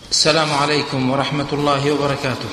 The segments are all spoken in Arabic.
السلام عليكم ورحمة الله وبركاته.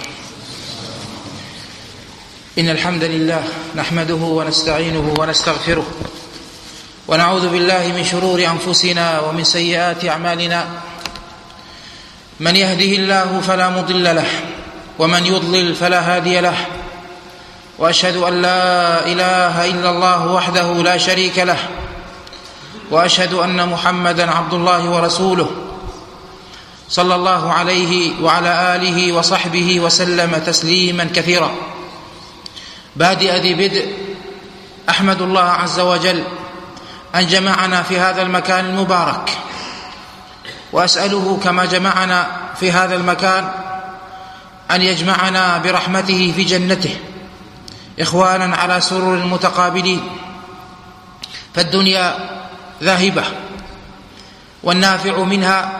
إن الحمد لله نحمده ونستعينه ونستغفره ونعوذ بالله من شرور أنفسنا ومن سيئات أعمالنا. من يهده الله فلا مضل له ومن يضلل فلا هادي له، وأشهد أن لا إله إلا الله وحده لا شريك له، وأشهد أن محمدا عبد الله ورسوله صلى الله عليه وعلى آله وصحبه وسلم تسليما كثيرا. بادئ ذي بدء، أحمد الله عز وجل أن جمعنا في هذا المكان المبارك، وأسأله كما جمعنا في هذا المكان أن يجمعنا برحمته في جنته إخوانا على سرر متقابلين. فالدنيا ذاهبة، والنافع منها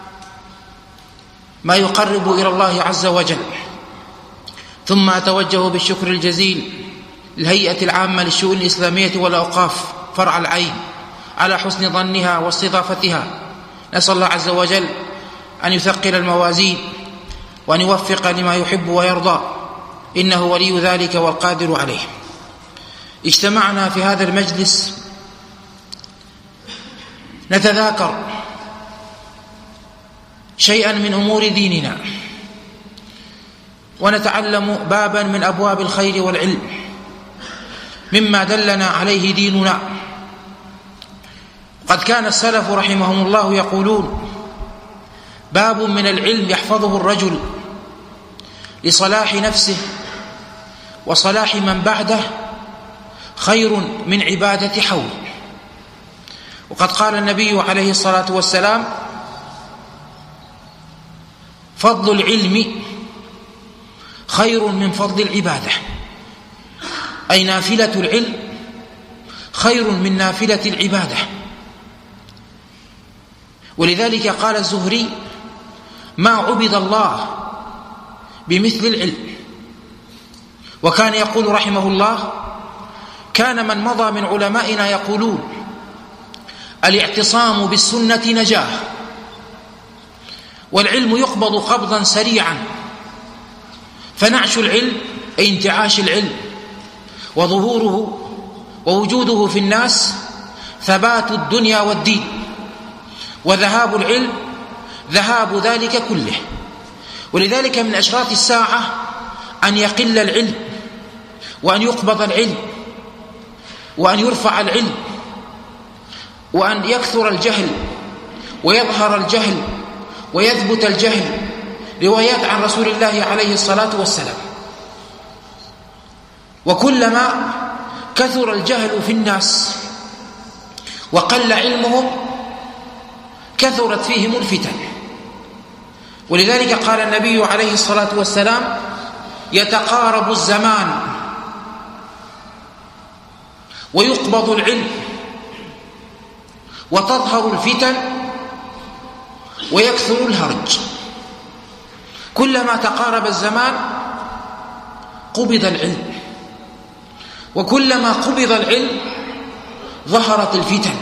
ما يقرب إلى الله عز وجل. ثم أتوجه بالشكر الجزيل للهيئة العامة للشؤون الإسلامية والأوقاف فرع العين على حسن ظنها واستضافتها. نسأل الله عز وجل أن يثقل الموازين وأن يوفق لما يحب ويرضى، إنه ولي ذلك والقادر عليه. اجتمعنا في هذا المجلس نتذاكر شيئا من أمور ديننا، ونتعلم بابا من أبواب الخير والعلم مما دلنا عليه ديننا. قد كان السلف رحمهم الله يقولون: باب من العلم يحفظه الرجل لصلاح نفسه وصلاح من بعده خير من عبادة حول. وقد قال النبي عليه الصلاة والسلام: فضل العلم خير من فضل العبادة، أي نافلة العلم خير من نافلة العبادة. ولذلك قال الزهري: ما عبد الله بمثل العلم. وكان يقول رحمه الله: كان من مضى من علمائنا يقولون: الاعتصام بالسنة نجاه، والعلم يقبض قبضا سريعا، فنعش العلم أي انتعاش العلم وظهوره ووجوده في الناس ثبات الدنيا والدين، وذهاب العلم ذهاب ذلك كله. ولذلك من أشراط الساعة أن يقل العلم، وأن يقبض العلم، وأن يرفع العلم، وأن يكثر الجهل ويظهر الجهل ويثبت الجهل. روايات عن رسول الله عليه الصلاة والسلام. وكلما كثر الجهل في الناس وقل علمهم كثرت فيهم الفتن. ولذلك قال النبي عليه الصلاة والسلام: يتقارب الزمان ويقبض العلم وتظهر الفتن ويكثر الهرج. كلما تقارب الزمان قبض العلم، وكلما قبض العلم ظهرت الفتن،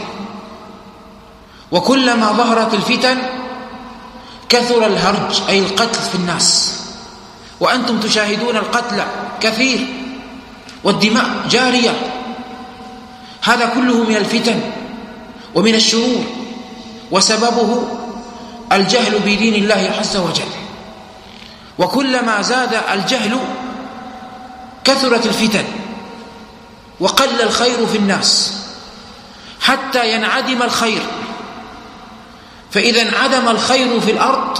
وكلما ظهرت الفتن كثر الهرج أي القتل في الناس. وأنتم تشاهدون القتل كثير والدماء جارية. هذا كله من الفتن ومن الشرور، وسببه الجهل بدين الله عز وجل. وكلما زاد الجهل كثرت الفتن وقل الخير في الناس حتى ينعدم الخير. فإذا انعدم الخير في الأرض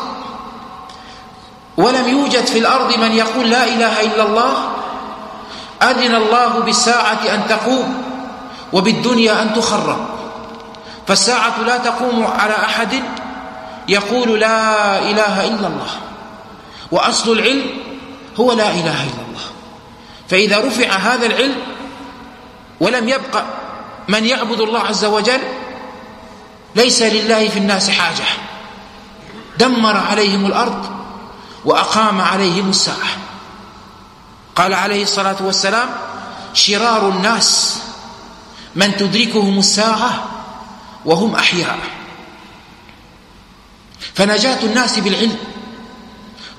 ولم يوجد في الأرض من يقول لا إله إلا الله، أذن الله بالساعة أن تقوم وبالدنيا أن تخرب. فالساعة لا تقوم على أحد يقول لا إله إلا الله، وأصل العلم هو لا إله إلا الله. فإذا رفع هذا العلم ولم يبقى من يعبد الله عز وجل ليس لله في الناس حاجة، دمر عليهم الأرض وأقام عليهم الساعة. قال عليه الصلاة والسلام: شرار الناس من تدركهم الساعة وهم أحياء. فنجاة الناس بالعلم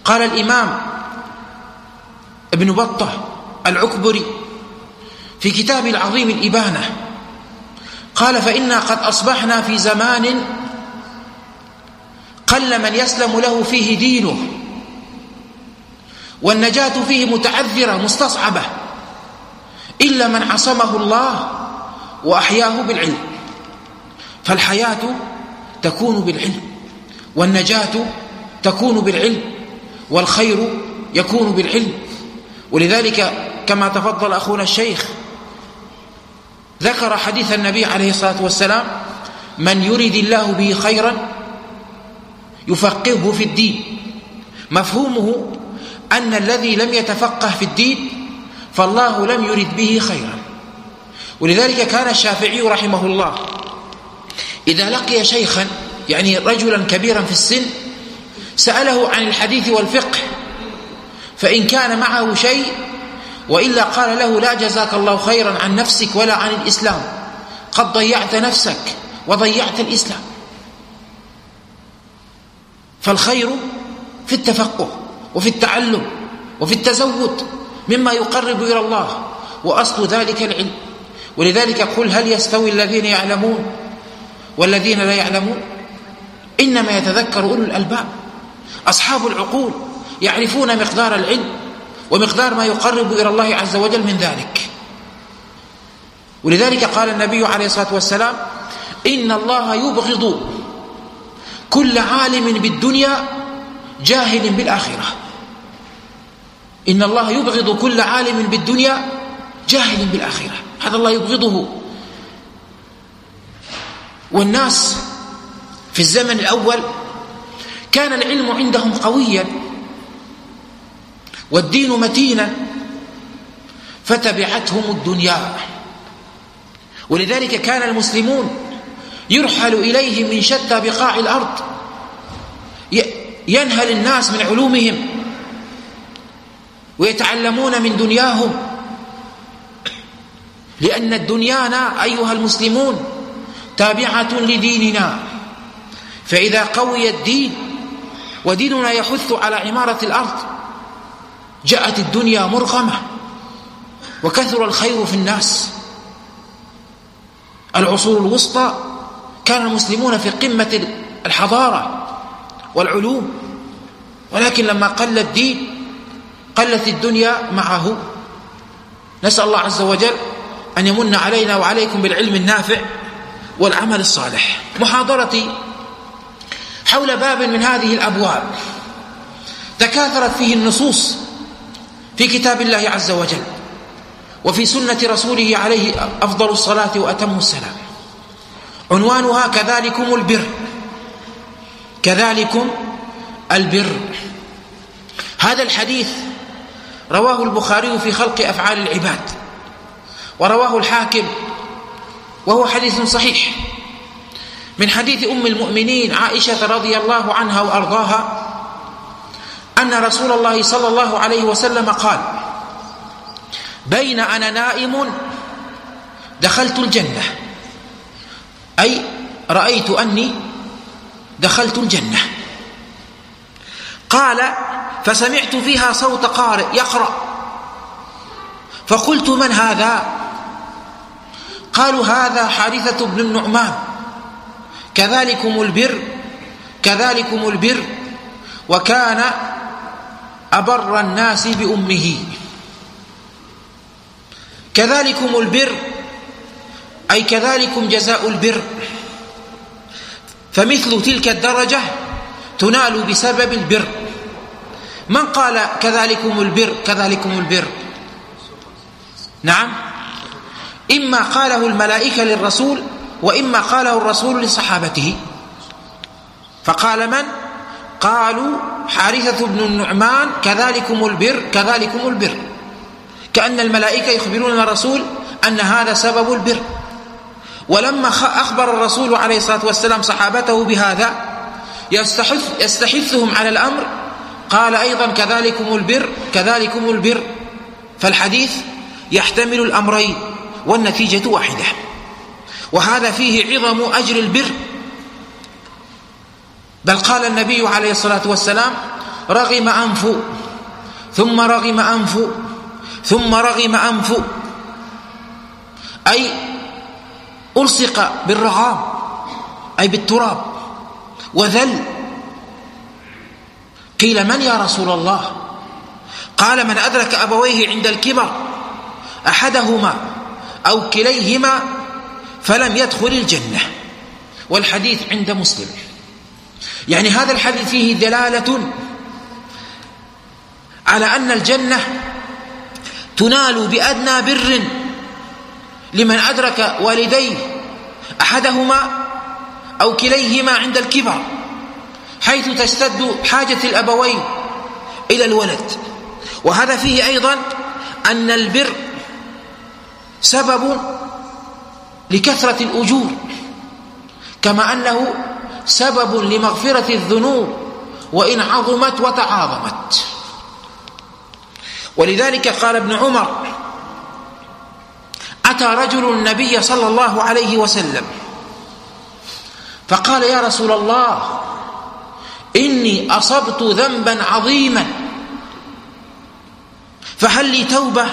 قال الإمام ابن بطة العكبري في كتابه العظيم الإبانة، قال: فإنا قد أصبحنا في زمان قل من يسلم له فيه دينه، والنجاة فيه متعذرة مستصعبة، إلا من عصمه الله وأحياه بالعلم. فالحياة تكون بالعلم، والنجاة تكون بالعلم، والخير يكون بالعلم. ولذلك كما تفضل أخونا الشيخ ذكر حديث النبي عليه الصلاة والسلام: من يريد الله به خيرا يفقهه في الدين. مفهومه أن الذي لم يتفقه في الدين فالله لم يرد به خيرا. ولذلك كان الشافعي رحمه الله إذا لقي شيخا، يعني رجلا كبيرا في السن، سأله عن الحديث والفقه، فإن كان معه شيء وإلا قال له: لا جزاك الله خيرا عن نفسك ولا عن الإسلام، قد ضيعت نفسك وضيعت الإسلام. فالخير في التفقه وفي التعلم وفي التزود مما يقرب إلى الله، وأصل ذلك العلم. ولذلك قل: هل يستوي الذين يعلمون والذين لا يعلمون؟ إنما يتذكر أولو الألباب. أصحاب العقول يعرفون مقدار العلم ومقدار ما يقرب إلى الله عز وجل من ذلك. ولذلك قال النبي عليه الصلاة والسلام: إن الله يبغض كل عالم بالدنيا جاهل بالآخرة. إن الله يبغض كل عالم بالدنيا جاهل بالآخرة، هذا الله يبغضه. والناس في الزمن الأول كان العلم عندهم قويا والدين متينا، فتبعتهم الدنيا. ولذلك كان المسلمون يرحل إليهم من شتى بقاع الأرض، ينهل الناس من علومهم ويتعلمون من دنياهم، لأن الدنيانا أيها المسلمون تابعة لديننا. فإذا قوي الدين وديننا يحث على عمارة الأرض جاءت الدنيا مرغمة وكثر الخير في الناس. العصور الوسطى كان المسلمون في قمة الحضارة والعلوم، ولكن لما قل الدين قلت الدنيا معه. نسأل الله عز وجل أن يمن علينا وعليكم بالعلم النافع والعمل الصالح. محاضرتي حول باب من هذه الأبواب تكاثرت فيه النصوص في كتاب الله عز وجل وفي سنة رسوله عليه أفضل الصلاة وأتم السلام. عنوانها: كذلكم البر. كذلكم البر. هذا الحديث رواه البخاري في خلق أفعال العباد، ورواه الحاكم وهو حديث صحيح من حديث أم المؤمنين عائشة رضي الله عنها وأرضاها أن رسول الله صلى الله عليه وسلم قال: بين أنا نائم دخلت الجنة، أي رأيت أني دخلت الجنة. قال: فسمعت فيها صوت قارئ يقرأ، فقلت: من هذا؟ قالوا: هذا حارثة بن النعمان. كذلكم البر كذلكم البر، وكان أبر الناس بأمه. كذلكم البر أي كذلكم جزاء البر، فمثل تلك الدرجة تنال بسبب البر. من قال كذلكم البر كذلكم البر؟ نعم، إما قاله الملائكة للرسول وإما قاله الرسول لصحابته. فقال من؟ قالوا حارثة بن النعمان كذلكم البر كذلكم البر، كأن الملائكة يخبرون الرسول أن هذا سبب البر. ولما أخبر الرسول عليه الصلاة والسلام صحابته بهذا يستحثهم على الأمر، قال أيضا كذلكم البر كذلكم البر. فالحديث يحتمل الأمرين والنتيجة واحدة، وهذا فيه عظم أجر البر. بل قال النبي عليه الصلاة والسلام: رغم أنف ثم رغم أنف ثم رغم أنف، أي ألصق بالرغام أي بالتراب وذل. قيل: من يا رسول الله؟ قال: من أدرك أبويه عند الكبر أحدهما أو كليهما فلم يدخل الجنة. والحديث عند مسلم. يعني هذا الحديث فيه دلالة على أن الجنة تنال بأدنى بر لمن أدرك والديه أحدهما أو كليهما عند الكبر، حيث تشتد حاجة الأبوين إلى الولد. وهذا فيه أيضا أن البر سبب لكثرة الأجور، كما أنه سبب لمغفرة الذنوب وإن عظمت وتعاظمت. ولذلك قال ابن عمر: أتى رجل النبي صلى الله عليه وسلم فقال: يا رسول الله، إني أصبت ذنبا عظيما فهل لي توبة؟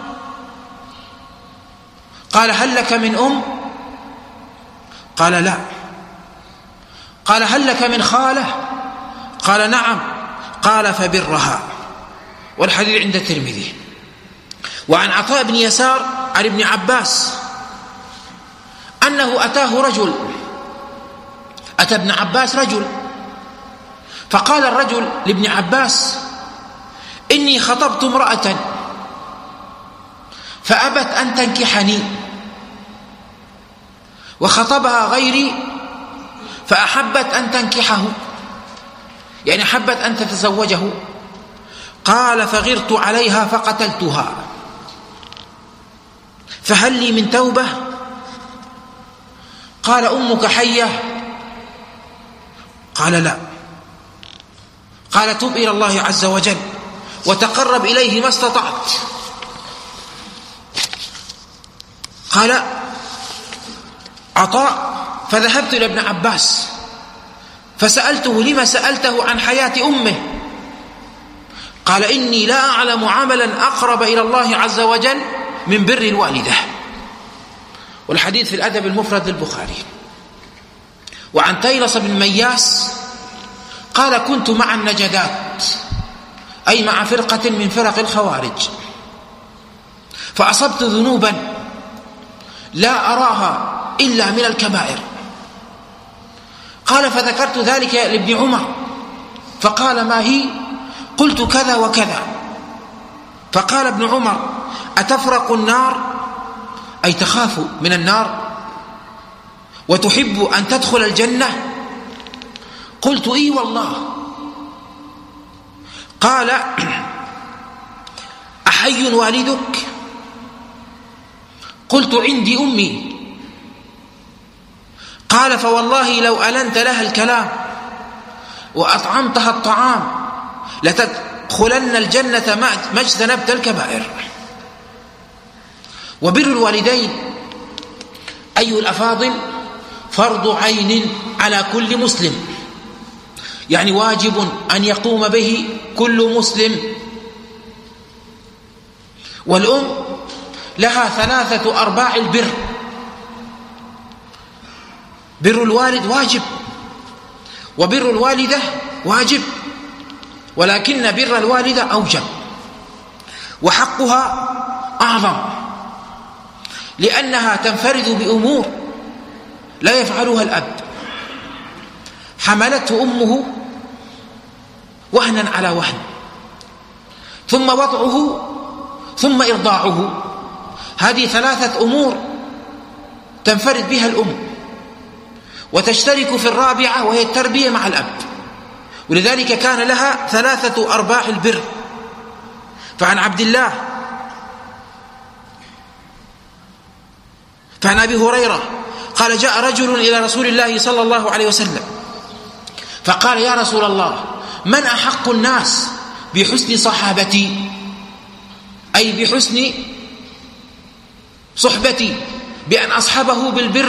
قال: هل لك من أم؟ قال: لا. قال: هل لك من خالة؟ قال: نعم. قال: فبرها. والحديث عند الترمذي. وعن عطاء بن يسار عن ابن عباس أنه أتى ابن عباس رجل، فقال الرجل لابن عباس: إني خطبت امرأة فأبت أن تنكحني، وخطبها غيري فأحبت أن تنكحه، يعني أحبت أن تتزوجه. قال: فغرت عليها فقتلتها، فهل لي من توبة؟ قال: أمك حية؟ قال: لا. قال: تب إلى الله عز وجل وتقرب إليه ما استطعت. قال عطاء: فذهبت إلى ابن عباس فسألته: لما سألته عن حياة أمه؟ قال: إني لا أعلم عملا أقرب إلى الله عز وجل من بر الوالدة. والحديث في الأدب المفرد للبخاري. وعن تيلص بن مياس قال: كنت مع النجدات، أي مع فرقة من فرق الخوارج، فأصبت ذنوبا لا أراها إلا من الكبائر. قال: فذكرت ذلك لابن عمر فقال: ما هي؟ قلت: كذا وكذا. فقال ابن عمر: أتفرق النار، أي تخاف من النار، وتحب أن تدخل الجنة؟ قلت: إي والله. قال: أحي والدك؟ قلت: عندي أمي. قال: فوالله لو ألنت لها الكلام وأطعمتها الطعام لتدخلن الجنة ما اجتنبت الكبائر. وبر الوالدين أيها الأفاضل فرض عين على كل مسلم، يعني واجب أن يقوم به كل مسلم. والأم لها 3 أرباع البر. بر الوالد واجب، وبر الوالدة واجب، ولكن بر الوالدة أوجب وحقها أعظم، لأنها تنفرد بأمور لا يفعلها الأب. حملته أمه وهنا على وهن، ثم وضعه، ثم إرضاعه. هذه 3 أمور تنفرد بها الأم، وتشترك في الرابعة وهي التربية مع الأب. ولذلك كان لها 3 أرباع البر. فعن أبي هريرة قال: جاء رجل إلى رسول الله صلى الله عليه وسلم فقال: يا رسول الله، من أحق الناس بحسن صحابتي، أي بحسن صحبتي، بأن أصحبه بالبر؟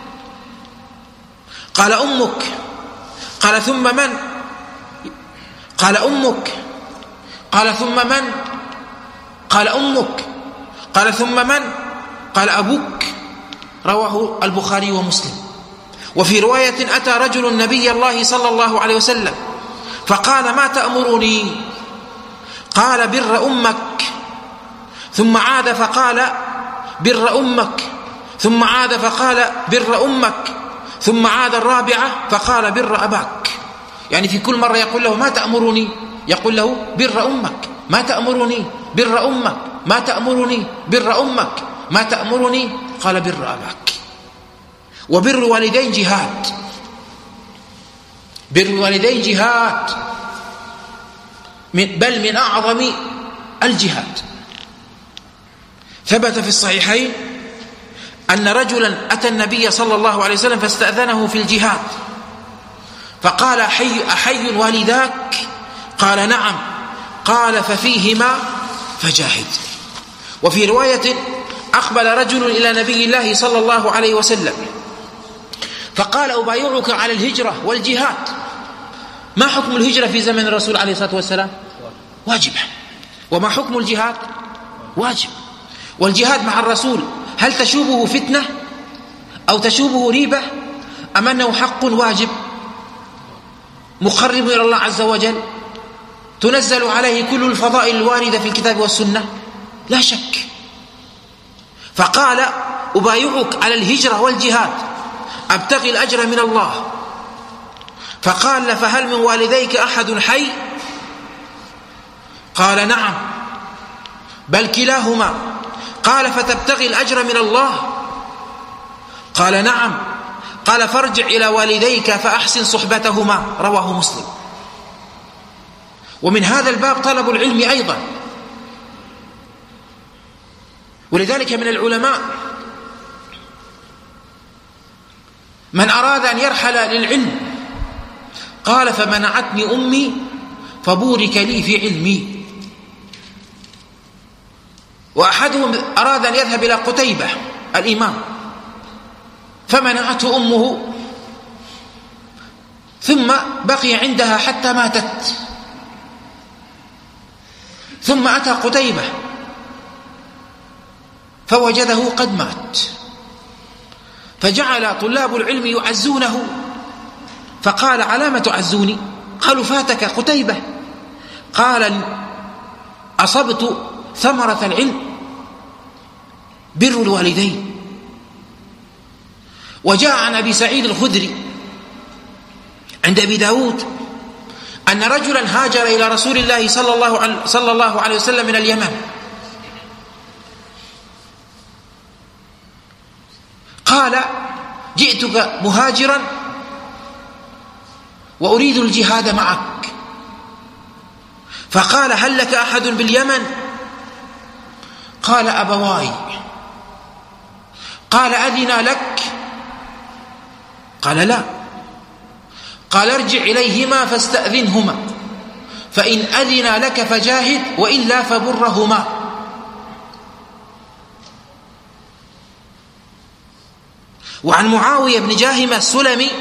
قال: أمك. قال: ثم من؟ قال أمك. قال ثم من؟ قال أمك. قال ثم من؟ قال أبوك. رواه البخاري ومسلم. وفي رواية أتى رجل النبي الله صلى الله عليه وسلم فقال ما تأمرني؟ قال بر أمك. ثم عاد فقال بر أمك. ثم عاد فقال بر أمك. ثم عاد الرابعة فقال بر أباك. يعني في كل مرة يقول له ما تأمرني؟ يقول له بر أمك. ما تأمرني؟ بر أمك. ما تأمرني؟ بر أمك. ما تأمرني؟ قال بر أباك. وبر الوالدين جهاد. بر الوالدين جهاد، بل من أعظم الجهاد. ثبت في الصحيحين أن رجلا أتى النبي صلى الله عليه وسلم فاستأذنه في الجهاد فقال أحي والداك؟ قال نعم. قال ففيهما فجاهد. وفي رواية أقبل رجل إلى نبي الله صلى الله عليه وسلم فقال أبايعك على الهجرة والجهاد. ما حكم الهجرة في زمن الرسول عليه الصلاة والسلام؟ واجبة. وما حكم الجهاد؟ واجب. والجهاد مع الرسول هل تشوبه فتنة أو تشوبه ريبة أم أنه حق واجب مقرب إلى الله عز وجل تنزل عليه كل الفضائل الواردة في الكتاب والسنة؟ لا شك. فقال أبايعك على الهجرة والجهاد أبتغي الأجر من الله. فقال فهل من والديك أحد حي؟ قال نعم بل كلاهما. قال فتبتغي الأجر من الله؟ قال نعم. قال فارجع إلى والديك فأحسن صحبتهما. رواه مسلم. ومن هذا الباب طلب العلم أيضا. ولذلك من العلماء من أراد أن يرحل للعلم قال فمنعتني أمي فبورك لي في علمي. وأحدهم أراد أن يذهب إلى قتيبة الإمام فمنعته أمه ثم بقي عندها حتى ماتت. ثم أتى قتيبة فوجده قد مات فجعل طلاب العلم يعزونه فقال على ما تعزوني؟ قالوا فاتك قتيبة. قال أصبت ثمرة العلم بر الوالدين. وجاء عن أبي سعيد الخدري عند أبي داود أن رجلا هاجر إلى رسول الله صلى الله عليه وسلم من اليمن قال جئتك مهاجرا وأريد الجهاد معك. فقال هل لك أحد باليمن؟ قال أبواي. قال أذن لك؟ قال لا. قال ارجع إليهما فاستأذنهما فإن أذن لك فجاهد وإلا فبرهما. وعن معاوية بن جاهم السلمي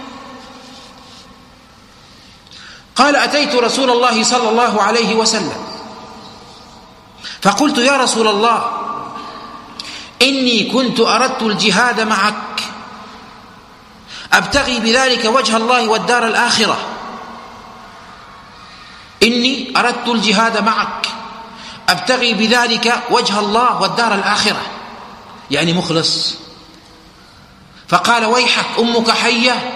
قال أتيت رسول الله صلى الله عليه وسلم فقلت يا رسول الله إني كنت أردت الجهاد معك أبتغي بذلك وجه الله والدار الآخرة. إني أردت الجهاد معك أبتغي بذلك وجه الله والدار الآخرة، يعني مخلص. فقال ويحك أمك حية؟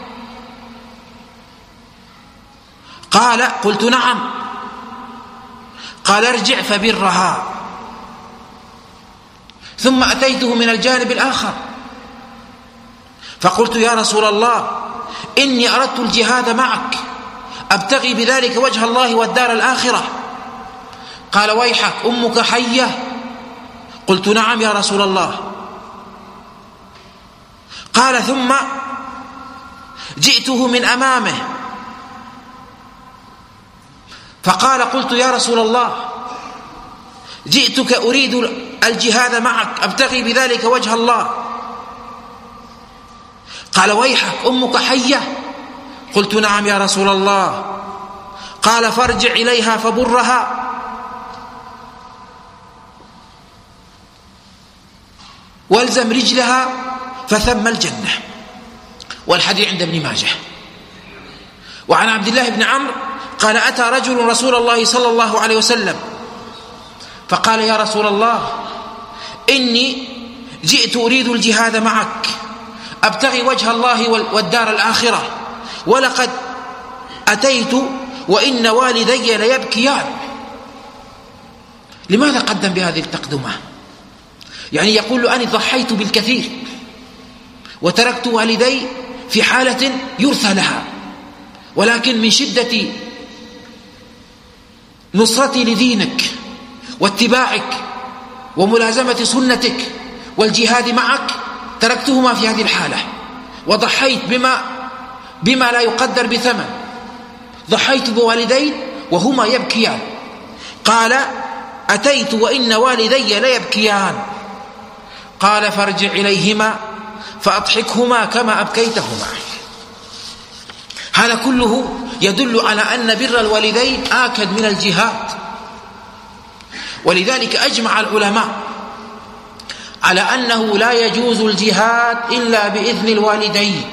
قال قلت نعم. قال ارجع فبرها. ثم أتيته من الجانب الآخر فقلت يا رسول الله إني أردت الجهاد معك أبتغي بذلك وجه الله والدار الآخرة. قال ويحك أمك حية؟ قلت نعم يا رسول الله. قال ثم جئته من أمامه فقال قلت يا رسول الله جئتك أريد الجهاد معك أبتغي بذلك وجه الله. قال ويحك أمك حية؟ قلت نعم يا رسول الله. قال فارجع إليها فبرها والزم رجلها فثم الجنة. والحديث عند ابن ماجه. وعن عبد الله بن عمرو قال أتى رجل رسول الله صلى الله عليه وسلم فقال يا رسول الله إني جئت أريد الجهاد معك أبتغي وجه الله والدار الآخرة، ولقد أتيت وإن والدي ليبكيان. لماذا قدم بهذه التقدمة؟ يعني يقول له أني ضحيت بالكثير وتركت والدي في حالة يرثى لها، ولكن من شدة نصرتي لدينك واتباعك وملازمة سنتك والجهاد معك تركتهما في هذه الحالة، وضحيت بما لا يقدر بثمن، ضحيت بوالدين وهما يبكيان. قال أتيت وإن والدي ليبكيان. قال فارجع إليهما فأضحكهما كما أبكيتهما. هذا كله يدل على أن بر الوالدين آكد من الجهاد. ولذلك أجمع العلماء على أنه لا يجوز الجهاد إلا بإذن الوالدين،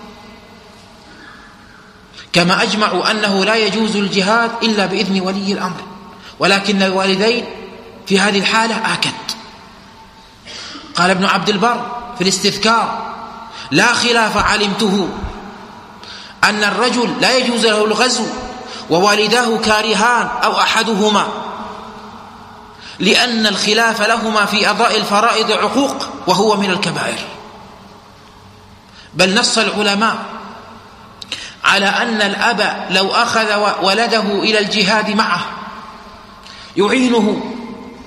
كما أجمعوا أنه لا يجوز الجهاد إلا بإذن ولي الأمر، ولكن الوالدين في هذه الحالة آكد. قال ابن عبد البر في الاستذكار لا خلاف علمته أن الرجل لا يجوز له الغزو ووالداه كارهان أو أحدهما، لأن الخلاف لهما في أداء الفرائض عقوق وهو من الكبائر. بل نص العلماء على أن الأب لو أخذ ولده إلى الجهاد معه يعينه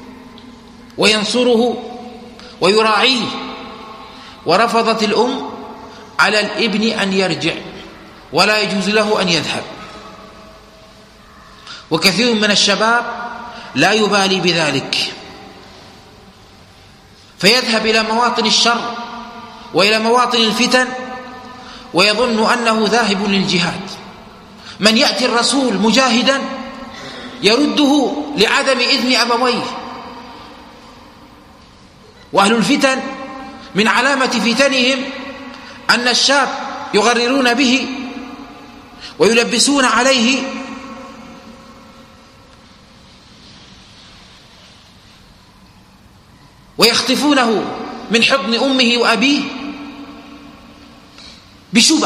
وينصره ويراعيه، ورفضت الأم على الابن أن يرجع ولا يجوز له أن يذهب. وكثير من الشباب لا يبالي بذلك، فيذهب إلى مواطن الشر وإلى مواطن الفتن ويظن أنه ذاهب للجهاد. من يأتي الرسول مجاهدا يرده لعدم إذن أبويه. وأهل الفتن من علامة فتنهم أن الشاب يغررون به ويلبسون عليه ويخطفونه من حضن أمه وأبيه بشبه،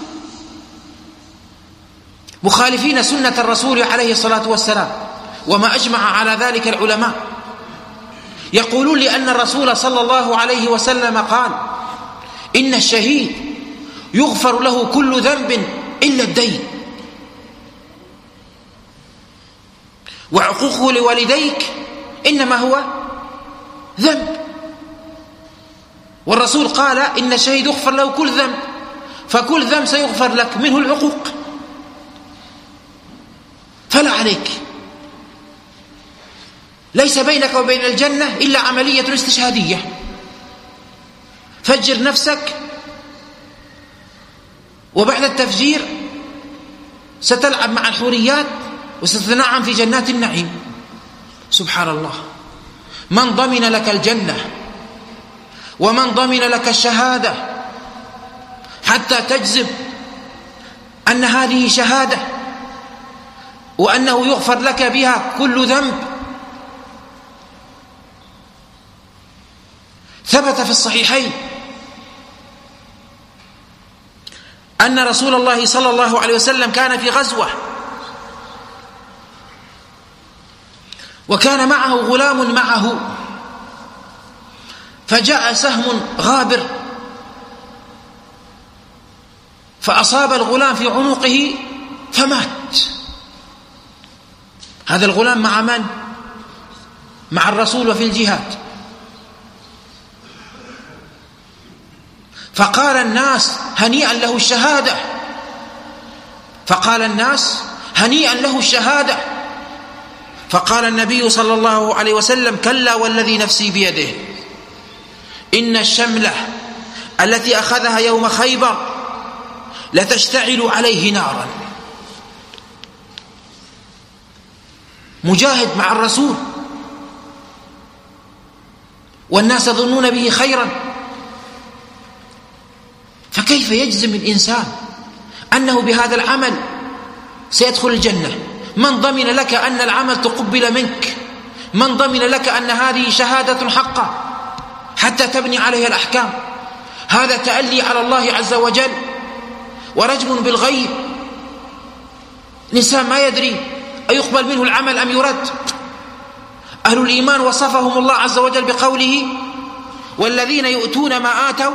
مخالفين سنة الرسول عليه الصلاة والسلام، وما أجمع على ذلك العلماء. يقولون لأن الرسول صلى الله عليه وسلم قال إن الشهيد يغفر له كل ذنب إلا الدين، وعقوقه لوالديك إنما هو ذنب، والرسول قال إن الشهيد يغفر له كل ذنب، فكل ذنب سيغفر لك منه العقوق، فلا عليك، ليس بينك وبين الجنة إلا عملية استشهادية. فجر نفسك، وبعد التفجير ستلعب مع الحوريات وستتنعم في جنات النعيم. سبحان الله، من ضمن لك الجنة ومن ضمن لك الشهادة حتى تجزم أن هذه شهادة وأنه يغفر لك بها كل ذنب؟ ثبت في الصحيحين أن رسول الله صلى الله عليه وسلم كان في غزوة، وكان معه غلام معه، فجاء سهم غابر فأصاب الغلام في عنقه فمات. هذا الغلام مع من؟ مع الرسول وفي الجهاد. فقال الناس هنيئا له الشهادة، فقال الناس هنيئا له الشهادة، فقال النبي صلى الله عليه وسلم كلا والذي نفسي بيده إن الشملة التي أخذها يوم خيبر لتشتعل عليه نارا. مجاهد مع الرسول والناس يظنون به خيرا، فكيف يجزم الإنسان أنه بهذا العمل سيدخل الجنة؟ من ضمن لك أن العمل تقبل منك؟ من ضمن لك أن هذه شهادة حقة حتى تبني عليها الأحكام؟ هذا تألي على الله عز وجل ورجم بالغيب. الإنسان ما يدري أيقبل منه العمل أم يرد. أهل الإيمان وصفهم الله عز وجل بقوله: والذين يؤتون ما آتوا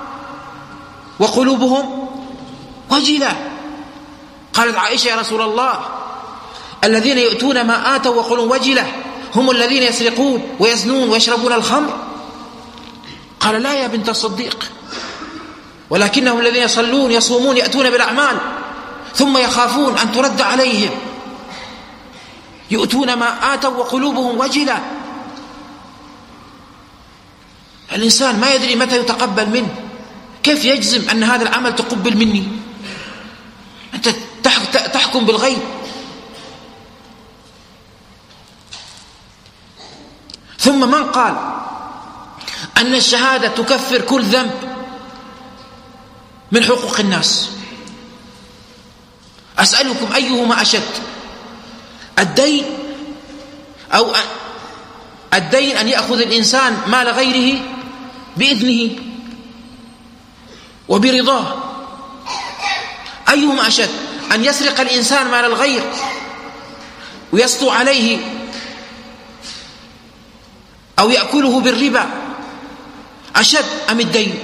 وقلوبهم وجلة. قالت عائشة: يا رسول الله، الذين يؤتون ما آتوا وقلوبهم وجلة هم الذين يسرقون ويزنون ويشربون الخمر؟ قال: لا يا بنت الصديق، ولكنهم الذين يصلون يصومون يأتون بالأعمال ثم يخافون أن ترد عليهم. يؤتون ما آتوا وقلوبهم وجلة. الإنسان ما يدري متى يتقبل منه. كيف يجزم أن هذا العمل تقبل مني؟ أنت تحكم بالغيب. ثم من قال أن الشهادة تكفر كل ذنب من حقوق الناس؟ أسألكم أيهما أشد، الدين أو الدين أن يأخذ الإنسان مال غيره بإذنه وبرضاه؟ أيهما أشد، أن يسرق الإنسان مال الغير ويسطو عليه أو يأكله بالربا أشد أم الدين؟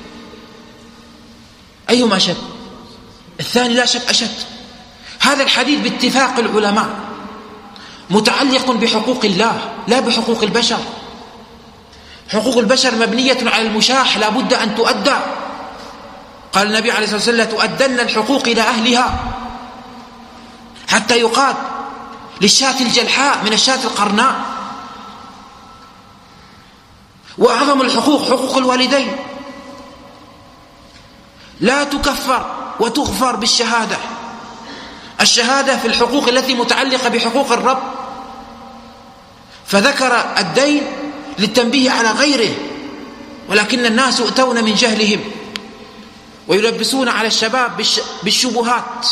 أيهما أشد؟ الثاني لا شك أشد. هذا الحديث باتفاق العلماء متعلق بحقوق الله لا بحقوق البشر. حقوق البشر مبنية على المشاح، لا بد أن تؤدى. قال النبي عليه الصلاة والسلام: تؤدن الحقوق إلى أهلها، حتى يقال للشاة الجلحاء من الشاة القرناء. وأعظم الحقوق حقوق الوالدين، لا تكفر وتغفر بالشهادة. الشهادة في الحقوق التي متعلقة بحقوق الرب، فذكر الدين للتنبيه على غيره، ولكن الناس يؤتون من جهلهم ويلبسون على الشباب بالشبهات.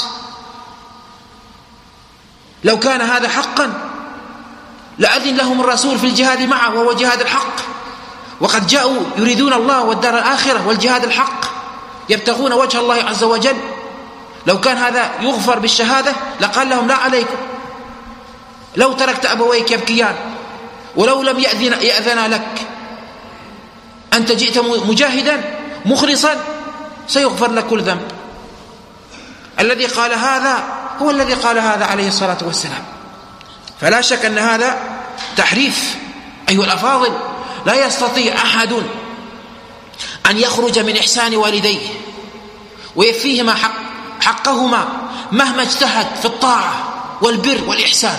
لو كان هذا حقا لأذن لهم الرسول في الجهاد معه، وهو جهاد الحق، وقد جاءوا يريدون الله والدار الآخرة والجهاد الحق، يبتغون وجه الله عز وجل. لو كان هذا يغفر بالشهادة لقال لهم: لا عليكم، لو تركت أبويك يبكيان ولو لم يأذنا لك، أنت جئت مجاهدا مخلصا سيغفر لك كل ذنب. الذي قال هذا هو الذي قال هذا عليه الصلاة والسلام. فلا شك أن هذا تحريف. أيها الأفاضل، لا يستطيع أحد أن يخرج من إحسان والديه ويفيهما حقهما مهما اجتهد في الطاعة والبر والإحسان.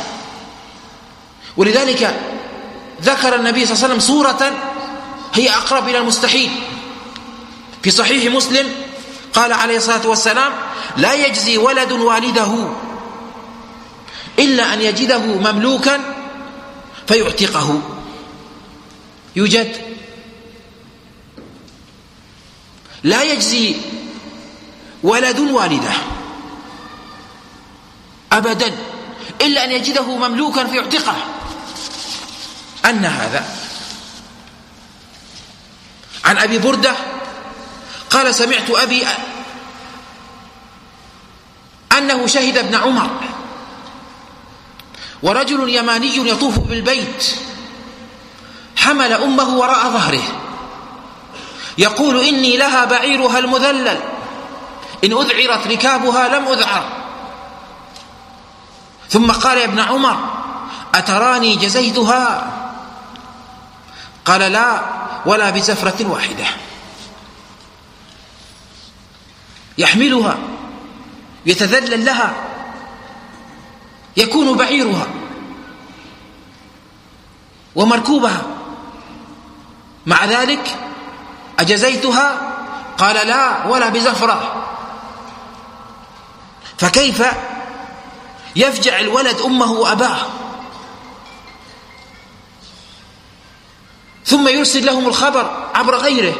ولذلك ذكر النبي صلى الله عليه وسلم صورة هي أقرب إلى المستحيل. في صحيح مسلم قال عليه الصلاة والسلام: لا يجزي ولد والده إلا أن يجده مملوكا فيعتقه. يوجد؟ لا يجزي ولد والده أبدا إلا أن يجده مملوكا فيعتقه. أن هذا عن أبي بردة قال: سمعت أبي أنه شهد ابن عمر ورجل يماني يطوف بالبيت حمل أمه وراء ظهره يقول: إني لها بعيرها المذلل، إن أذعرت ركابها لم أذعر. ثم قال: يا ابن عمر، أتراني جزيتها؟ قال: لا، ولا بزفرة واحدة. يحملها يتذلل لها، يكون بعيرها ومركوبها، مع ذلك أجزيتها؟ قال: لا، ولا بزفرة. فكيف يفجع الولد أمه وأباه ثم يرسل لهم الخبر عبر غيره،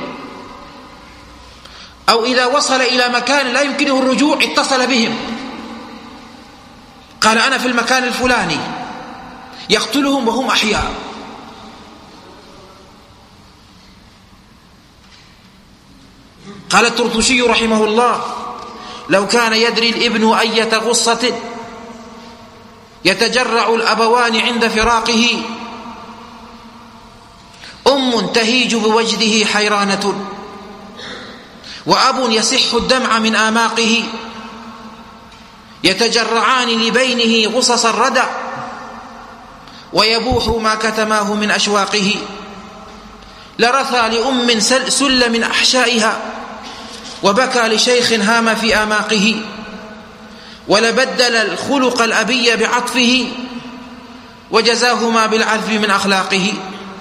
أو إذا وصل إلى مكان لا يمكنه الرجوع اتصل بهم، قال أنا في المكان الفلاني، يقتلهم وهم أحياء. قال الطرطوشي رحمه الله: لو كان يدري الابن أية غصة يتجرع الأبوان عند فراقه، أم تهيج بوجده حيرانة، وأب يسح الدمع من آماقه، يتجرعان لبينه غصص الردى، ويبوح ما كتماه من أشواقه. لرثى لأم سل من أحشائها، وبكى لشيخ هام في آماقه، ولبدل الخلق الأبي بعطفه، وجزاهما بالعذب من أخلاقه.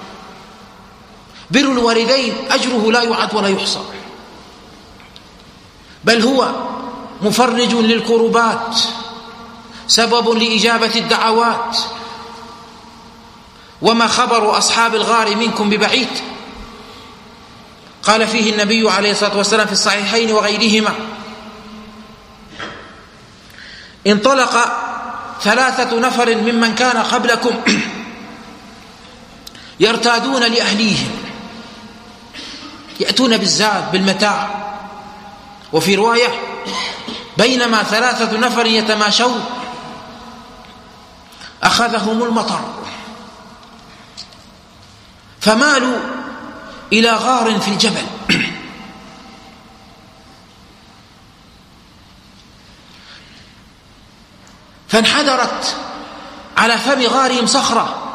بر الوالدين أجره لا يعد ولا يحصى، بل هو مفرج للكربات، سبب لإجابة الدعوات. وما خبر أصحاب الغار منكم ببعيد، قال فيه النبي عليه الصلاة والسلام في الصحيحين وغيرهما: انطلق 3 نفر ممن كان قبلكم يرتادون لأهليهم، يأتون بالزاد بالمتاع. وفي رواية: بينما 3 نفر يتماشون أخذهم المطر، فمالوا إلى غار في الجبل، فانحدرت على فم غارهم صخرة،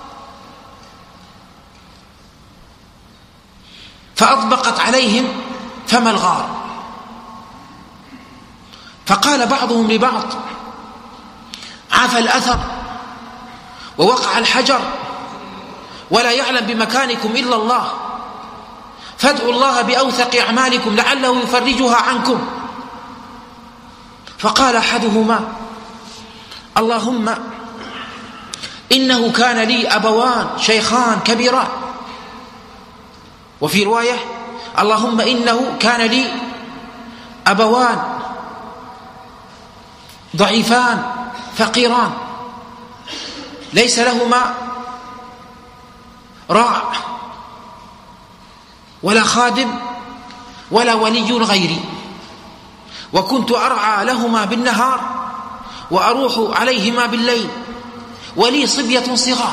فأطبقت عليهم فم الغار. فقال بعضهم لبعض: عفى الأثر ووقع الحجر، ولا يعلم بمكانكم إلا الله، فادعوا الله بأوثق أعمالكم لعله يفرجها عنكم. فقال أحدهما: اللهم إنه كان لي أبوان شيخان كبيران. وفي رواية: اللهم إنه كان لي أبوان ضعيفان فقيران، ليس لهما راع ولا خادم ولا ولي غيري، وكنت أرعى لهما بالنهار وأروح عليهما بالليل، ولي صبية صغار.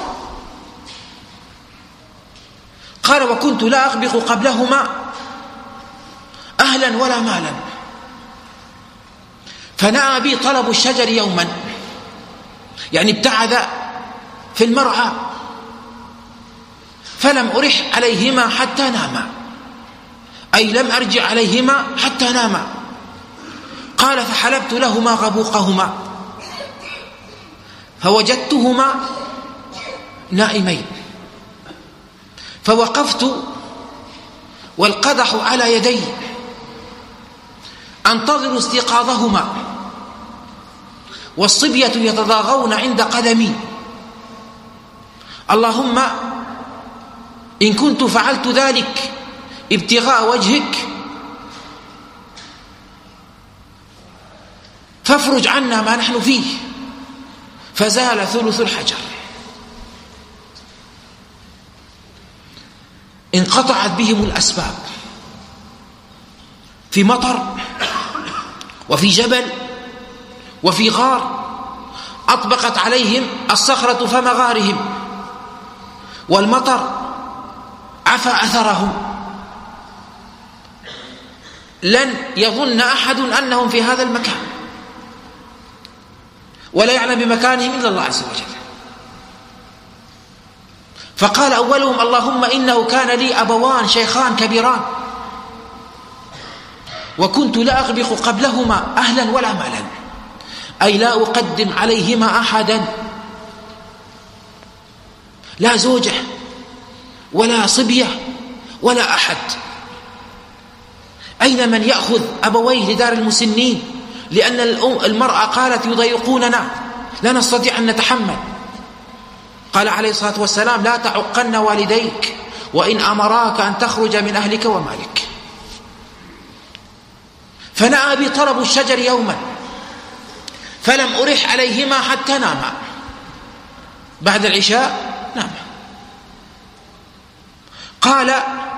قال: وكنت لا أغبق قبلهما أهلا ولا مالا، فنأى بي طلب الشجر يوما، يعني ابتعد في المرعى، فلم أرح عليهما حتى ناما، أي لم أرجع عليهما حتى ناما. قال: فحلبت لهما غبوقهما، فوجدتهما نائمين، فوقفت والقدح على يدي أنتظر استيقاظهما، والصبية يتضاغون عند قدمي. اللهم إن كنت فعلت ذلك ابتغاء وجهك فافرج عنا ما نحن فيه. فزال ثلث الحجر، انقطعت بهم الأسباب، في مطر وفي جبل وفي غار، أطبقت عليهم الصخرة فم غارهم، والمطر عفى أثرهم. لن يظن أحد أنهم في هذا المكان، ولا يعلم بمكانهم إلا الله عز وجل. فقال أولهم: اللهم إنه كان لي أبوان شيخان كبيران، وكنت لا أغبق قبلهما أهلا ولا مالا، أي لا أقدم عليهما أحدا، لا زوجة ولا صبية ولا أحد. أين من يأخذ أبويه لدار المسنين؟ لأن المرأة قالت: يضايقوننا، لا نستطيع أن نتحمل. قال عليه الصلاة والسلام: لا تعقن والديك وإن أمراك أن تخرج من أهلك ومالك. فنأى بي طلب الشجر يوما فلم أرح عليهما حتى ناما. بعد العشاء نام. قال: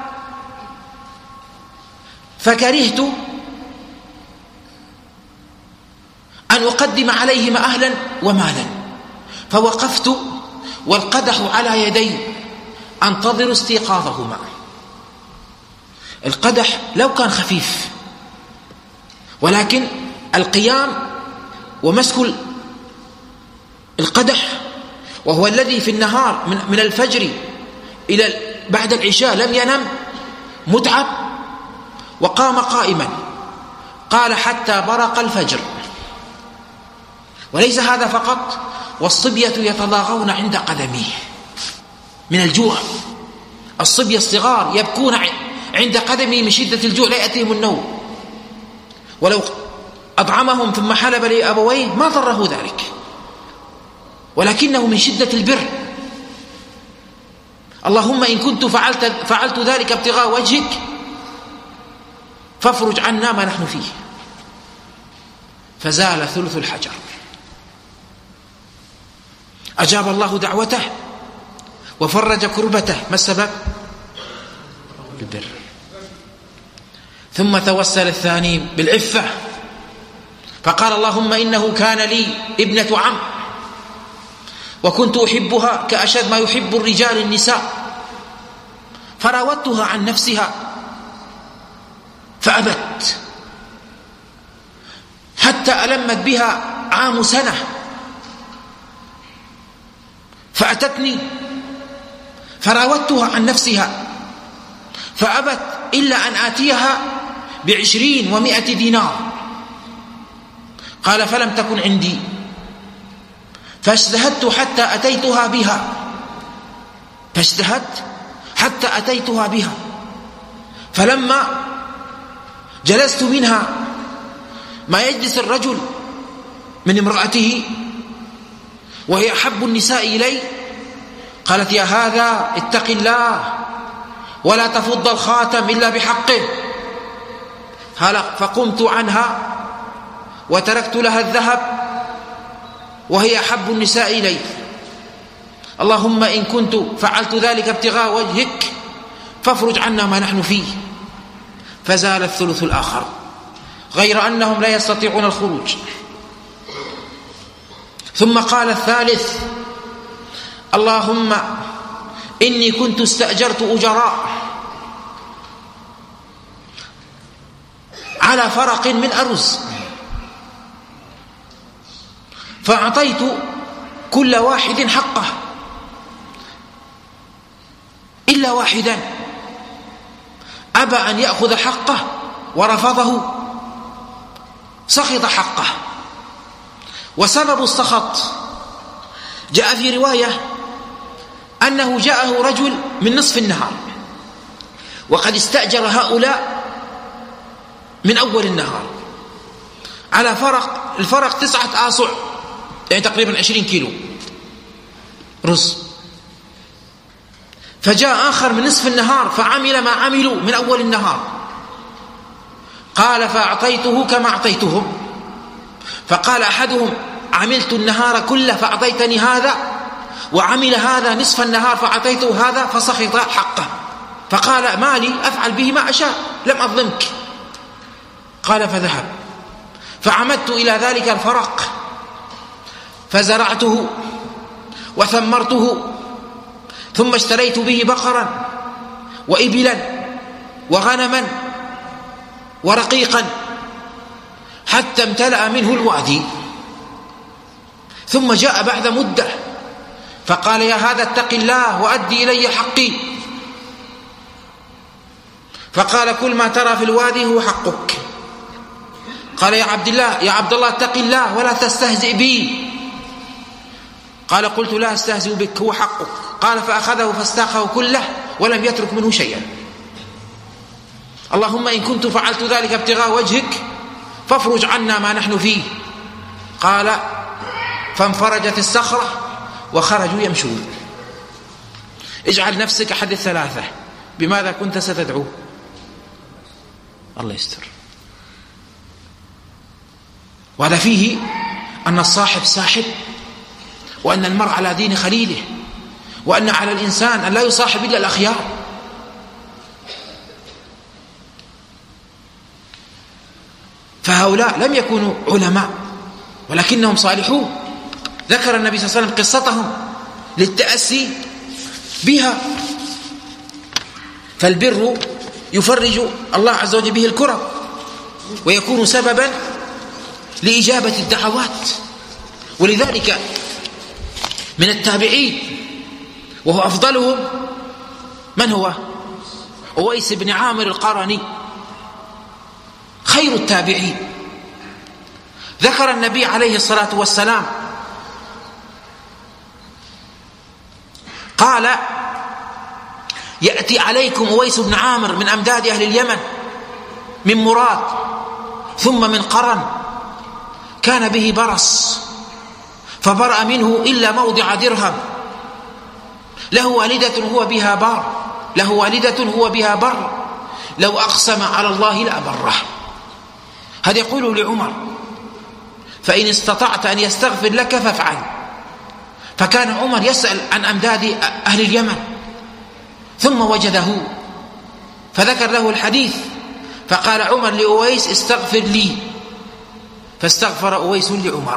فكرهت أن أقدم عليهما أهلا ومالا، فوقفت والقدح على يدي أنتظر استيقاظهما. القدح لو كان خفيف، ولكن القيام ومسك القدح وهو الذي في النهار من الفجر إلى بعد العشاء لم ينم متعب، وقام قائما. قال: حتى برق الفجر. وليس هذا فقط، والصبية يتضاغون عند قدميه من الجوع. الصبية الصغار يبكون عند قدمه من شدة الجوع، لا يأتيهم النوم، ولو أطعمهم ثم حلب لأبويه ما ضره ذلك، ولكنه من شدة البر. اللهم إن كنت فعلت ذلك ابتغاء وجهك فافرج عنا ما نحن فيه. فزال ثلث الحجر. أجاب الله دعوته وفرج كربته. ما السبب؟ البر. ثم توسل الثاني بالعفة، فقال: اللهم إنه كان لي ابنة عم وكنت أحبها كأشد ما يحب الرجال النساء، فراودتها عن نفسها فأبت حتى ألمت بها عام سنة، فأتتني فراودتها عن نفسها فأبت إلا أن آتيها ب20 و100 دينار. قال: فلم تكن عندي فاجتهدت حتى أتيتها بها فلما جلست منها ما يجلس الرجل من امرأته وهي أحب النساء إلي، قالت: يا هذا اتق الله ولا تفض الخاتم إلا بحقه. فقمت عنها وتركت لها الذهب وهي أحب النساء إلي. اللهم إن كنت فعلت ذلك ابتغاء وجهك فافرج عنا ما نحن فيه. فزال الثلث الآخر، غير أنهم لا يستطيعون الخروج. ثم قال الثالث: اللهم إني كنت استأجرت أجراء على فرق من أرز، فأعطيت كل واحد حقه إلا واحدا أبى أن يأخذ حقه ورفضه، سخط حقه. وسبب السخط جاء في رواية أنه جاءه رجل من نصف النهار وقد استأجر هؤلاء من أول النهار على الفرق 9 آصع، يعني تقريبا 20 كيلو رز. فجاء آخر من نصف النهار فعمل ما عملوا من أول النهار. قال: فأعطيته كما أعطيتهم. فقال أحدهم: عملت النهار كله فأعطيتني هذا، وعمل هذا نصف النهار فأعطيته هذا، فسخط حقه. فقال: ما لي أفعل به ما أشاء، لم أظلمك. قال: فذهب. فعمدت إلى ذلك الفرق فزرعته وثمرته، ثم اشتريت به بقرا وإبلا وغنما ورقيقا حتى امتلأ منه الوادي. ثم جاء بعد مدة فقال: يا هذا اتق الله وأدي إلي حقي. فقال: كل ما ترى في الوادي هو حقك. قال: يا عبد الله اتق الله ولا تستهزئ بي. قال: قلت لا أستهزئ بك، هو حقك. قال: فأخذه فاستاقه كله ولم يترك منه شيئا. اللهم إن كنت فعلت ذلك ابتغاء وجهك فافرج عنا ما نحن فيه. قال: فانفرجت الصخرة وخرجوا يمشون. اجعل نفسك أحد الثلاثة، بماذا كنت ستدعو؟ الله يستر. وهذا فيه أن الصاحب ساحب، وأن المرء على دين خليله، وأن على الإنسان أن لا يصاحب إلا الأخيار. فهؤلاء لم يكونوا علماء ولكنهم صالحون. ذكر النبي صلى الله عليه وسلم قصتهم للتأسي بها. فالبر يفرج الله عز وجل به الكرب، ويكون سببا لإجابة الدعوات. ولذلك من التابعين وهو أفضلهم من هو؟ أويس بن عامر القرني، خير التابعين. ذكر النبي عليه الصلاة والسلام قال: يأتي عليكم أويس بن عامر من أمداد أهل اليمن، من مراد ثم من قرن، كان به برص فبرأ منه إلا موضع درهم، له والدة هو بها بر، لو أقسم على الله لأبره. هذا يقوله لعمر: فإن استطعت أن يستغفر لك فافعل. فكان عمر يسأل عن أمداد أهل اليمن ثم وجده فذكر له الحديث، فقال عمر لأويس: استغفر لي، فاستغفر أويس لعمر.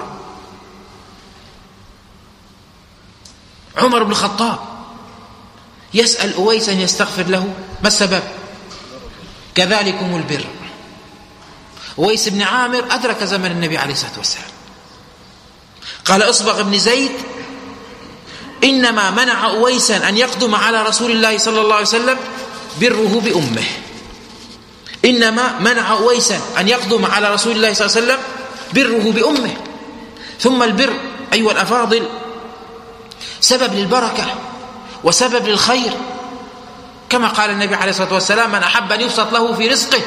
عمر بن الخطاب يسأل أويس أن يستغفر له، ما السبب؟ كذلكم البر. أويس بن عامر أدرك زمن النبي عليه الصلاة والسلام. قال أصبغ بن زيد: إنما منع أويسا أن يقدم على رسول الله صلى الله عليه وسلم بره بأمه. إنما منع أويسا أن يقدم على رسول الله صلى الله عليه وسلم بره بأمه. ثم البر أيها الأفاضل سبب للبركة وسبب للخير، كما قال النبي عليه الصلاة والسلام: من أحب أن يبسط له في رزقه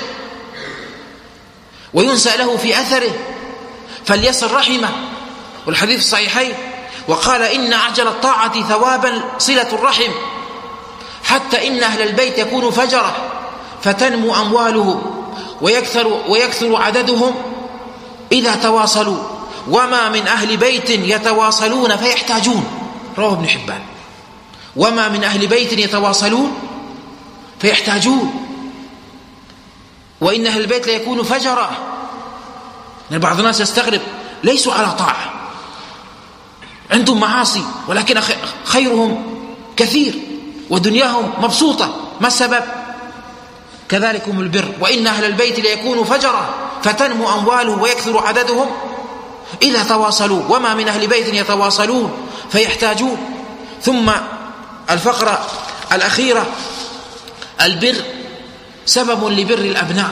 وينسأ له في أثره فليصل رحمه، والحديث الصحيحين. وقال: إن أعجل الطاعة ثوابا صلة الرحم، حتى إن أهل البيت يكون فجرة فتنمو أمواله ويكثر عددهم إذا تواصلوا، وما من أهل بيت يتواصلون فيحتاجون. رواه ابن حبان: وما من أهل بيت يتواصلون فيحتاجون. وإن أهل البيت ليكون فجرة. بعض الناس يستغرب، ليسوا على طاعة، عندهم معاصي، ولكن خيرهم كثير ودنياهم مبسوطة. ما السبب؟ كذلكم البر. وإن أهل البيت ليكونوا فجرة فتنمو أمواله ويكثر عددهم إذا تواصلوا، وما من أهل بيت يتواصلون فيحتاجون. ثم الفقرة الأخيرة: البر سبب لبر الأبناء،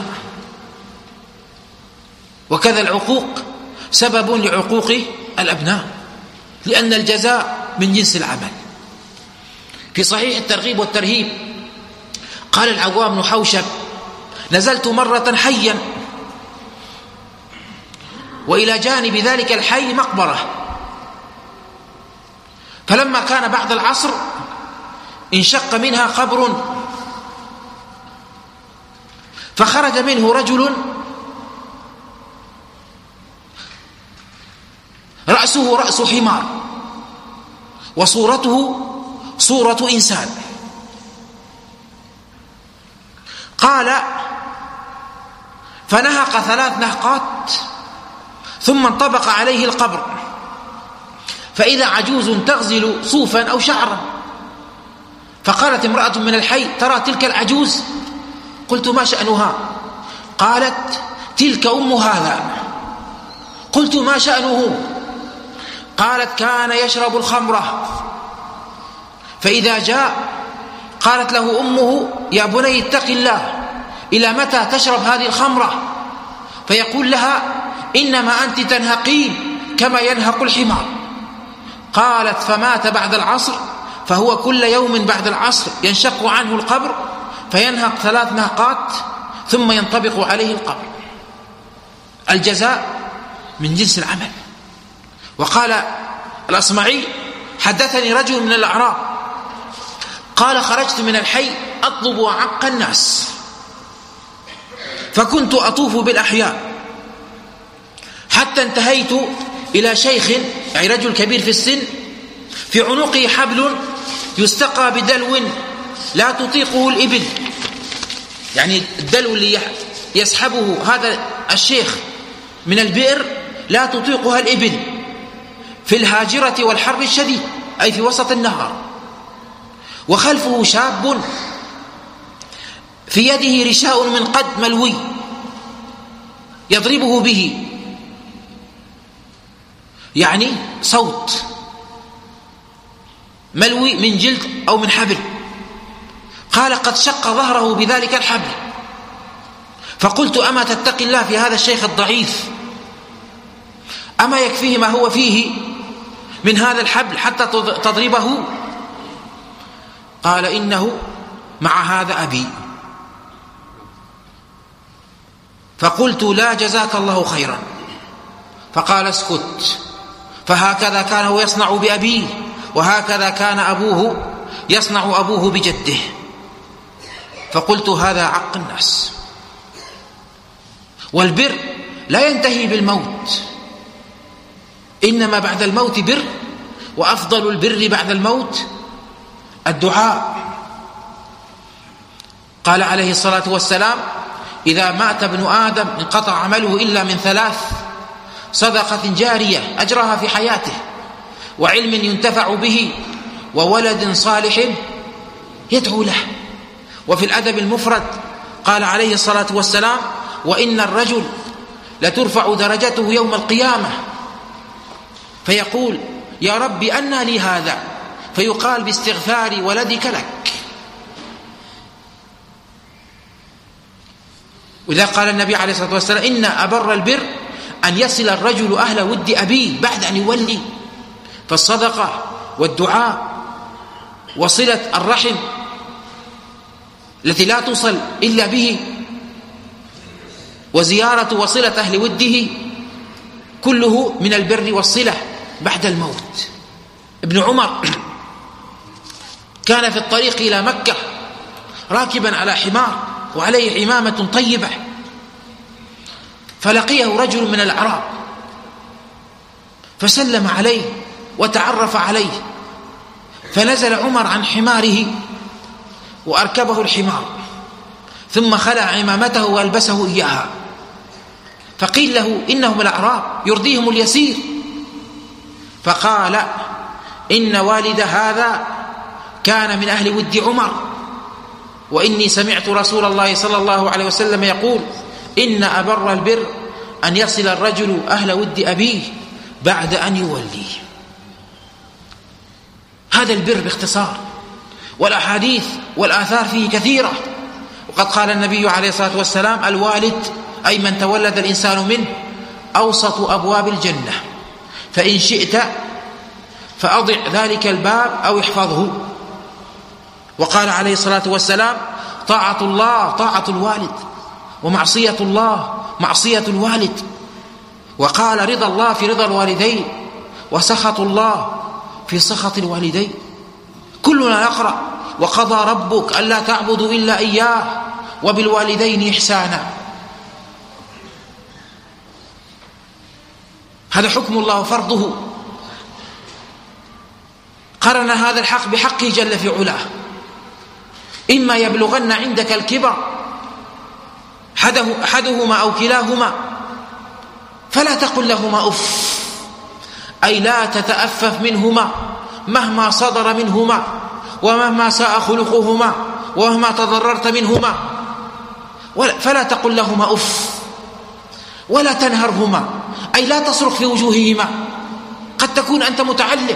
وكذا العقوق سبب لعقوق الأبناء، لأن الجزاء من جنس العمل. في صحيح الترغيب والترهيب قال العوام بن حوشب: نزلت مرة حيا، وإلى جانب ذلك الحي مقبرة، فلما كان بعد العصر انشق منها قبر، فخرج منه رجل رأسه رأس حمار وصورته صورة إنسان. قال: فنهق 3 نهقات ثم انطبق عليه القبر، فإذا عجوز تغزل صوفا أو شعرا، فقالت امرأة من الحي: ترى تلك العجوز؟ قلت: ما شأنها؟ قالت: تلك أم هذا. قلت: ما شأنه؟ قالت: كان يشرب الخمرة، فإذا جاء قالت له أمه: يا بني اتق الله، إلى متى تشرب هذه الخمرة؟ فيقول لها: إنما أنت تنهقين كما ينهق الحمار. قالت: فمات بعد العصر، فهو كل يوم بعد العصر ينشق عنه القبر فينهق 3 نهقات ثم ينطبق عليه القبر. الجزاء من جنس العمل. وقال الأصمعي: حدثني رجل من الأعراب قال خرجت من الحي أطلب أعق الناس، فكنت أطوف بالأحياء حتى انتهيت إلى شيخ، يعني رجل كبير في السن، في عنقه حبل يستقى بدلو لا تطيقه الإبل، يعني الدلو اللي يسحبه هذا الشيخ من البئر لا تطيقها الإبل، في الهاجرة والحر الشديد، أي في وسط النهار. وخلفه شاب في يده رشاء من قد ملوي يضربه به، يعني صوت ملوي من جلد أو من حبل. قال قد شق ظهره بذلك الحبل، فقلت أما تتقي الله في هذا الشيخ الضعيف؟ أما يكفيه ما هو فيه من هذا الحبل حتى تضربه؟ قال إنه مع هذا أبي. فقلت لا جزاك الله خيرا. فقال اسكت، فهكذا كان هو يصنع بأبيه، وهكذا كان أبوه يصنع أبوه بجده. فقلت هذا عق الناس. والبر لا ينتهي بالموت، إنما بعد الموت بر، وأفضل البر بعد الموت الدعاء. قال عليه الصلاة والسلام إذا مات ابن آدم انقطع عمله إلا من ثلاث: صدقة جارية أجرها في حياته، وعلم ينتفع به، وولد صالح يدعو له. وفي الأدب المفرد قال عليه الصلاة والسلام وإن الرجل لترفع درجته يوم القيامة فيقول يا رب أنى لي هذا، فيقال باستغفار ولدك لك. وإذا قال النبي عليه الصلاة والسلام إن أبر البر أن يصل الرجل أهل ود أبيه بعد أن يولي. فالصدقة والدعاء وصلة الرحم التي لا توصل إلا به، وزيارة وصلة أهل وده، كله من البر والصلة بعد الموت. ابن عمر كان في الطريق إلى مكة راكبا على حمار وعليه عمامة طيبة، فلقيه رجل من الأعراب فسلم عليه وتعرف عليه، فنزل عمر عن حماره وأركبه الحمار، ثم خلع عمامته وألبسه إياها. فقيل له إنهم الأعراب يرضيهم اليسير، فقال إن والد هذا كان من أهل ود عمر، وإني سمعت رسول الله صلى الله عليه وسلم يقول إن أبر البر أن يصل الرجل أهل ود أبيه بعد أن يولي. هذا البر باختصار، والأحاديث والآثار فيه كثيرة. وقد قال النبي عليه الصلاة والسلام الوالد أي من تولد الإنسان منه أوسط أبواب الجنة، فإن شئت فأضع ذلك الباب أو احفظه. وقال عليه الصلاة والسلام طاعة الله طاعة الوالد، ومعصية الله معصية الوالد. وقال رضا الله في رضا الوالدين، وسخط الله في سخط الوالدين. كلنا نقرأ وقضى ربك ألا تعبدوا إلا إياه وبالوالدين إحسانا. هذا حكم الله وفرضه، قرن هذا الحق بحقه جل في علاه. إما يبلغن عندك الكبر أحدهما أو كلاهما فلا تقل لهما أف، أي لا تتأفف منهما مهما صدر منهما، ومهما ساء خلقهما، ومهما تضررت منهما، فلا تقل لهما أف. ولا تنهرهما، أي لا تصرخ في وجوههما. قد تكون أنت متعلم،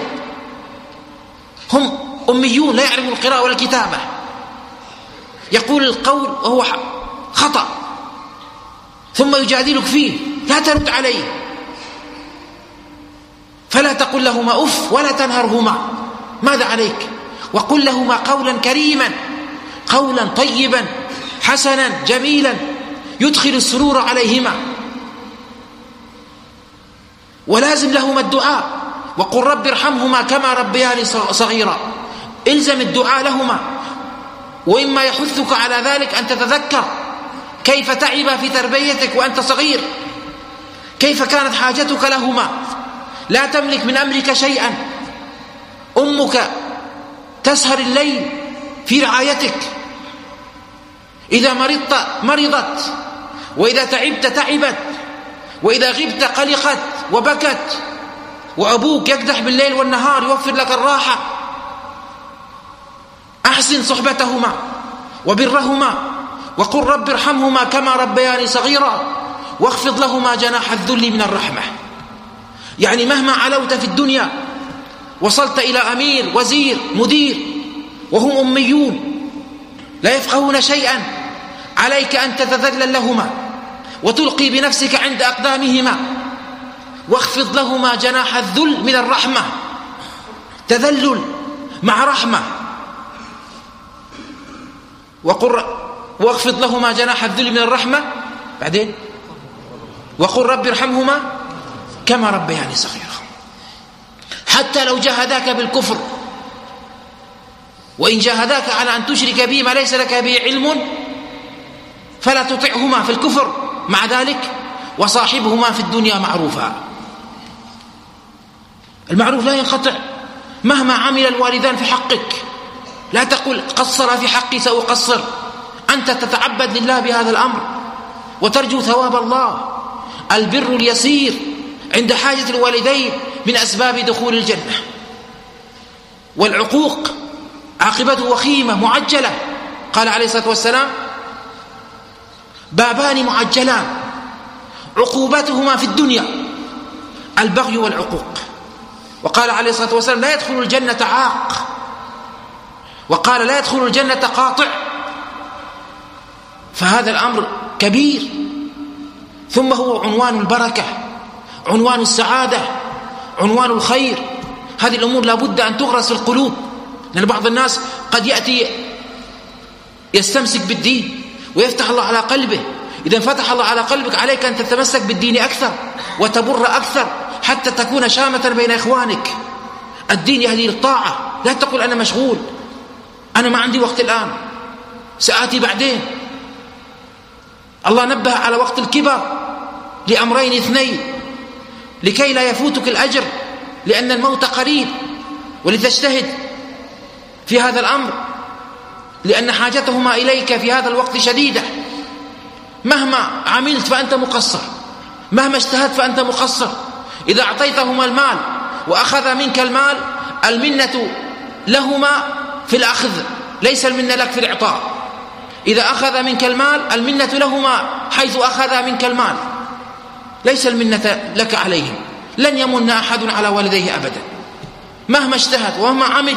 هم أميون لا يعرفون القراءة ولا الكتابة، يقول القول وهو خطأ ثم يجادلك فيه، لا ترد عليه. فلا تقل لهما أف ولا تنهرهما، ماذا عليك؟ وقل لهما قولا كريما، قولا طيبا حسنا جميلا يدخل السرور عليهما. ولازم لهما الدعاء، وقل رب ارحمهما كما ربياني صغيرا. الزم الدعاء لهما. وإما يحثك على ذلك أن تتذكر كيف تعب في تربيتك وأنت صغير، كيف كانت حاجتك لهما، لا تملك من أمرك شيئا، أمك تسهر الليل في رعايتك، إذا مرضت مرضت، وإذا تعبت تعبت، وإذا غبت قلقت وبكت، وأبوك يكدح بالليل والنهار يوفر لك الراحة. أحسن صحبتهما وبرهما، وقل رب ارحمهما كما ربياني صغيرا، واخفض لهما جناح الذل من الرحمة. يعني مهما علوت في الدنيا وصلت إلى أمير وزير مدير وهم أميون لا يفقهون شيئا، عليك أن تتذلل لهما وتلقي بنفسك عند أقدامهما، واخفض لهما جناح الذل من الرحمة، تذلل مع رحمة. واخفض لهما جناح الذل من الرحمة، بعدين وقل رب ارحمهما كما ربياني صغيرا. حتى لو جاهداك بالكفر، وإن جاهداك على أن تشرك به ما ليس لك به علم فلا تطعهما في الكفر، مع ذلك وصاحبهما في الدنيا معروفا. المعروف لا ينقطع مهما عمل الوالدان في حقك. لا تقل قصر في حقي سأقصر، أنت تتعبد لله بهذا الأمر وترجو ثواب الله. البر اليسير عند حاجة الوالدين من أسباب دخول الجنة، والعقوق عاقبته وخيمة معجلة. قال عليه الصلاة والسلام بابان معجلان عقوبتهما في الدنيا البغي والعقوق. وقال عليه الصلاة والسلام لا يدخل الجنة عاق، وقال لا يدخل الجنة قاطع. فهذا الأمر كبير. ثم هو عنوان البركة، عنوان السعادة، عنوان الخير. هذه الأمور لابد أن تغرس في القلوب، لأن بعض الناس قد يأتي يستمسك بالدين ويفتح الله على قلبه. إذا فتح الله على قلبك عليك أن تتمسك بالدين أكثر وتبر أكثر حتى تكون شامة بين إخوانك. الدين يهدي للطاعة. لا تقول أنا مشغول، أنا ما عندي وقت الآن، سآتي بعدين. الله نبه على وقت الكبر لأمرين اثنين لكي لا يفوتك الأجر، لأن الموت قريب، ولتجتهد في هذا الأمر لأن حاجتهما إليك في هذا الوقت شديدة. مهما عملت فأنت مقصر، مهما اجتهدت فأنت مقصر. إذا أعطيتهما المال وأخذ منك المال، المنة لهما في الأخذ، ليس المنة لك في الإعطاء. إذا أخذ منك المال المنة لهما حيث أخذ منك المال، ليس المنة لك عليهم. لن يمن أحد على والديه أبدا مهما اجتهد ومهما عمل.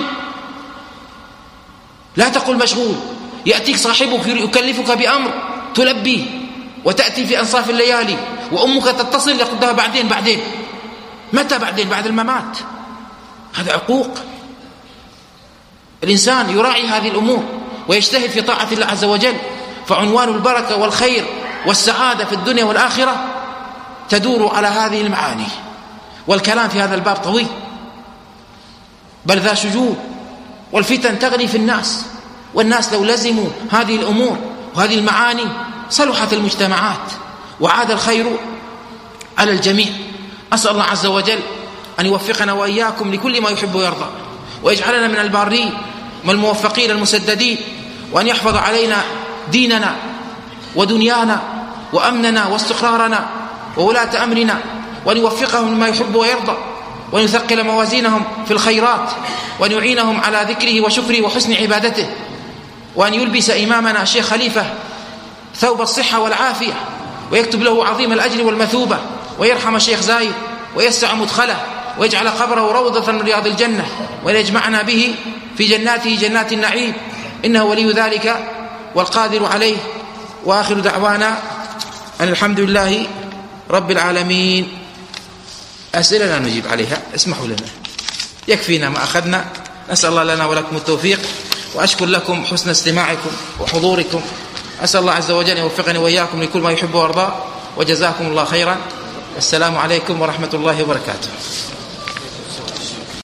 لا تقل مشغول. يأتيك صاحبك يكلفك بأمر تلبيه وتأتي في أنصاف الليالي، وأمك تتصل يقولها بعدين. متى بعدين؟ بعد الممات. هذا عقوق. الإنسان يراعي هذه الأمور ويجتهد في طاعة الله عز وجل، فعنوان البركة والخير والسعادة في الدنيا والآخرة تدور على هذه المعاني. والكلام في هذا الباب طويل بل ذا شجون، والفتن تغلي في الناس، والناس لو لزموا هذه الأمور وهذه المعاني صلحت المجتمعات وعاد الخير على الجميع. أسأل الله عز وجل أن يوفقنا وإياكم لكل ما يحب ويرضى، ويجعلنا من البارين والموفقين المسددين، وأن يحفظ علينا ديننا ودنيانا وأمننا واستقرارنا وولاة أمرنا، وأن يوفقهم لما يحب ويرضى، وأن يثقل موازينهم في الخيرات، وأن يعينهم على ذكره وشكره وحسن عبادته، وأن يلبس إمامنا الشيخ خليفة ثوب الصحة والعافية، ويكتب له عظيم الأجر والمثوبة، ويرحم الشيخ زايد ويسع مدخله، ويجعل قبره روضة من رياض الجنة، ويجمعنا به في جناته جنات النعيم، إنه ولي ذلك والقادر عليه. وآخر دعوانا أن الحمد لله رب العالمين. أسئلة لا نجيب عليها، اسمحوا لنا، يكفينا ما أخذنا. نسأل الله لنا ولكم التوفيق، وأشكر لكم حسن استماعكم وحضوركم. أسأل الله عز وجل يوفقني وإياكم لكل ما يحب ويرضى، وجزاكم الله خيرا. السلام عليكم ورحمة الله وبركاته.